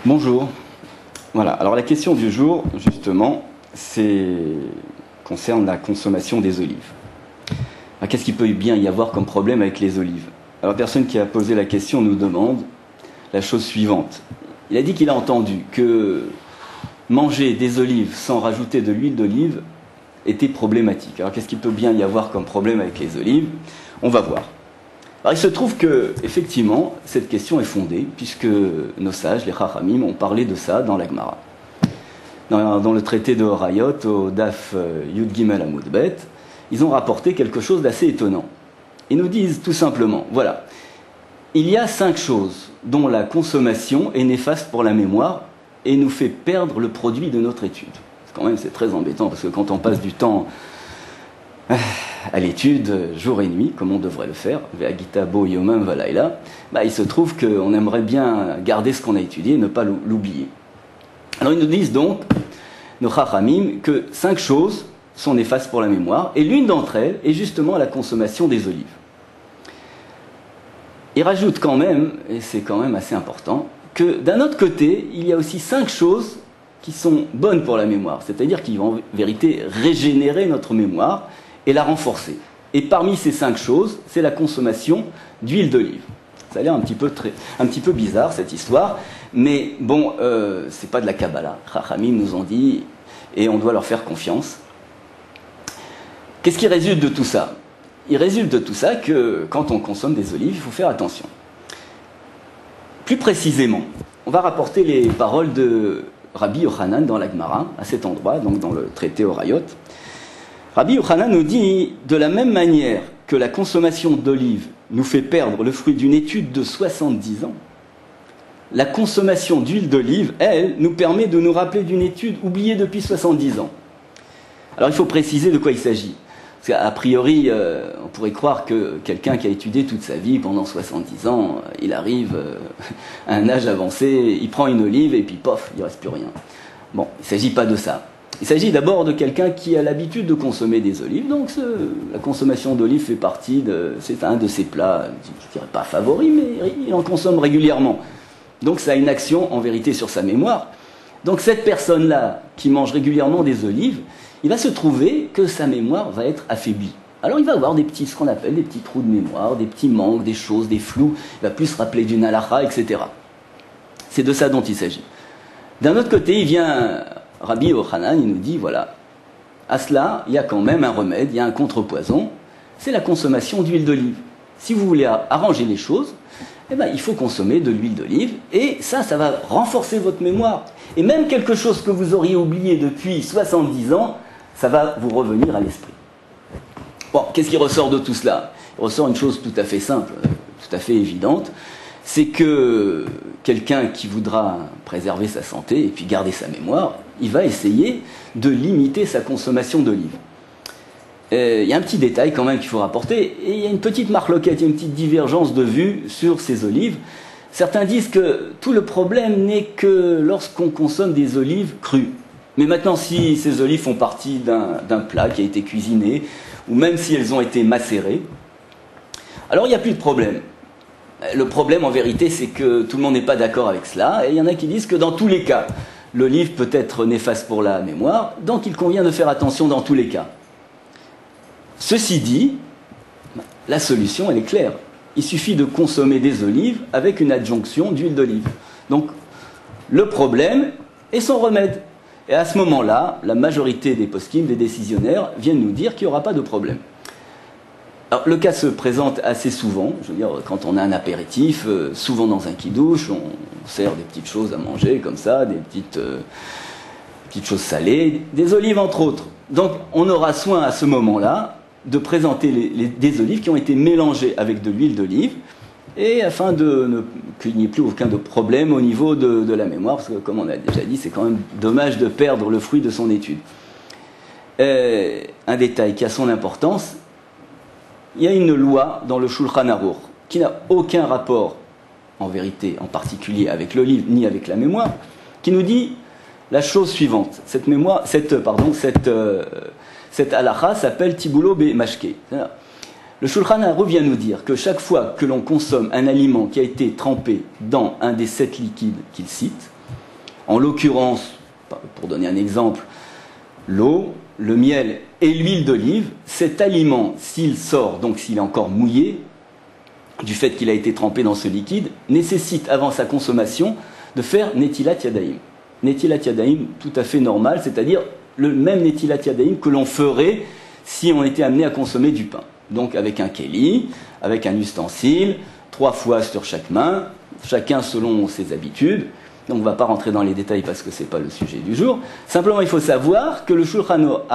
Bonjour. Voilà, alors la question du jour, justement, concerne la consommation des olives. Qu'est-ce qu'il peut bien y avoir comme problème avec les olives? Alors, la personne qui a posé la question nous demande la chose suivante. Il a dit qu'il a entendu que manger des olives sans rajouter de l'huile d'olive était problématique. Alors, qu'est-ce qu'il peut bien y avoir comme problème avec les olives? On va voir. Alors, il se trouve que, effectivement, cette question est fondée, puisque nos sages, les Chachamim, ont parlé de ça dans la Gemara. Dans le traité de Horayot, au Daf Yud Gimel Amud Bet, ils ont rapporté quelque chose d'assez étonnant. Ils nous disent tout simplement, voilà, il y a 5 choses dont la consommation est néfaste pour la mémoire et nous fait perdre le produit de notre étude. Quand même, c'est très embêtant, parce que quand on passe du temps à l'étude, jour et nuit, comme on devrait le faire, Ve'agita bo yomam valayla, il se trouve qu'on aimerait bien garder ce qu'on a étudié et ne pas l'oublier. Alors ils nous disent donc, nos chachamim, que 5 choses sont néfastes pour la mémoire, et l'une d'entre elles est justement la consommation des olives. Ils rajoutent quand même, et c'est quand même assez important, que d'un autre côté, il y a aussi 5 choses qui sont bonnes pour la mémoire, c'est-à-dire qui vont en vérité régénérer notre mémoire et la renforcer. Et parmi ces 5 choses, c'est la consommation d'huile d'olive. Ça a l'air un petit peu bizarre, cette histoire, mais bon, c'est pas de la Kabbalah. Chachamim nous ont dit, et on doit leur faire confiance. Qu'est-ce qui résulte de tout ça? Il résulte de tout ça que, quand on consomme des olives, il faut faire attention. Plus précisément, on va rapporter les paroles de Rabbi Yochanan dans la Gemara, à cet endroit, donc dans le traité Horayot. Rabbi Yochanan nous dit, de la même manière que la consommation d'olives nous fait perdre le fruit d'une étude de 70 ans, la consommation d'huile d'olive, elle, nous permet de nous rappeler d'une étude oubliée depuis 70 ans. Alors il faut préciser de quoi il s'agit. Parce qu'a priori, on pourrait croire que quelqu'un qui a étudié toute sa vie pendant 70 ans, il arrive à un âge avancé, il prend une olive et puis pof, il ne reste plus rien. Bon, il ne s'agit pas de ça. Il s'agit d'abord de quelqu'un qui a l'habitude de consommer des olives, donc la consommation d'olives fait partie c'est un de ses plats, je ne dirais pas favoris, mais il en consomme régulièrement. Donc ça a une action en vérité sur sa mémoire. Donc cette personne-là qui mange régulièrement des olives, il va se trouver que sa mémoire va être affaiblie. Alors il va avoir ce qu'on appelle des petits trous de mémoire, des petits manques, des choses, des flous, il va plus se rappeler d'une halakha, etc. C'est de ça dont il s'agit. D'un autre côté, il vient Rabbi Yochanan, il nous dit, voilà, à cela, il y a quand même un remède, il y a un contrepoison, c'est la consommation d'huile d'olive. Si vous voulez arranger les choses, il faut consommer de l'huile d'olive, et ça va renforcer votre mémoire. Et même quelque chose que vous auriez oublié depuis 70 ans, ça va vous revenir à l'esprit. Bon, qu'est-ce qui ressort de tout cela? Il ressort une chose tout à fait simple, tout à fait évidente, c'est que quelqu'un qui voudra préserver sa santé et puis garder sa mémoire, il va essayer de limiter sa consommation d'olives. Il y a un petit détail quand même qu'il faut rapporter, et il y a une petite marloquette, il y a une petite divergence de vue sur ces olives. Certains disent que tout le problème n'est que lorsqu'on consomme des olives crues. Mais maintenant, si ces olives font partie d'un plat qui a été cuisiné, ou même si elles ont été macérées, alors il n'y a plus de problème. Le problème, en vérité, c'est que tout le monde n'est pas d'accord avec cela, et il y en a qui disent que dans tous les cas, l'olive peut être néfaste pour la mémoire, donc il convient de faire attention dans tous les cas. Ceci dit, la solution, elle est claire. Il suffit de consommer des olives avec une adjonction d'huile d'olive. Donc, le problème est son remède. Et à ce moment-là, la majorité des poskim, des décisionnaires, viennent nous dire qu'il n'y aura pas de problème. Alors, le cas se présente assez souvent. Je veux dire, quand on a un apéritif, souvent dans un kidouche, on sert des petites choses à manger, comme ça, des petites choses salées, des olives entre autres. Donc, on aura soin à ce moment-là de présenter des olives qui ont été mélangées avec de l'huile d'olive, et afin qu'il n'y ait plus aucun de problème au niveau de la mémoire, parce que comme on a déjà dit, c'est quand même dommage de perdre le fruit de son étude. Un détail qui a son importance, il y a une loi dans le Shulchan Aruch qui n'a aucun rapport, en vérité, en particulier avec l'olive, ni avec la mémoire, qui nous dit la chose suivante. Cette halakha s'appelle Tibulo be Mashke. Le Shulchan Aruch vient nous dire que chaque fois que l'on consomme un aliment qui a été trempé dans un des 7 liquides qu'il cite, en l'occurrence, pour donner un exemple, l'eau, le miel et l'huile d'olive, cet aliment, s'il sort, donc s'il est encore mouillé, du fait qu'il a été trempé dans ce liquide, nécessite avant sa consommation de faire Netilat Yadayim. Netilat Yadayim tout à fait normal, c'est-à-dire le même Netilat Yadayim que l'on ferait si on était amené à consommer du pain. Donc avec un keli, avec un ustensile, 3 fois sur chaque main, chacun selon ses habitudes. Donc on ne va pas rentrer dans les détails parce que ce n'est pas le sujet du jour. Simplement il faut savoir que le Shulchan Aruch